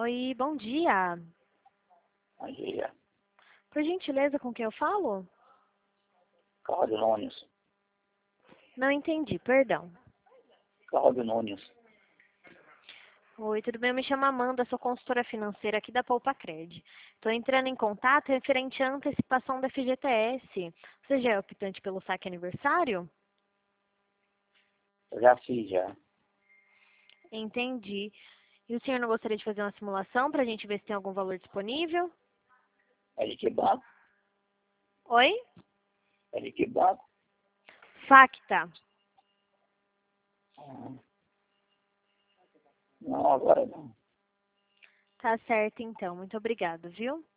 Oi, bom dia. Bom dia. Por gentileza, com quem eu falo? Cláudio Nunes. Não entendi, perdão. Cláudio Nunes. Oi, tudo bem? Eu me chamo Amanda, sou consultora financeira aqui da Poupacred. Estou entrando em contato referente à antecipação da FGTS. Você já é optante pelo saque aniversário? Eu já fiz já. Entendi. E o senhor não gostaria de fazer uma simulação para a gente ver se tem algum valor disponível? É de que banco? Oi? É de que banco? Facta. Ah, não, agora não. Tá certo então. Muito obrigada, viu?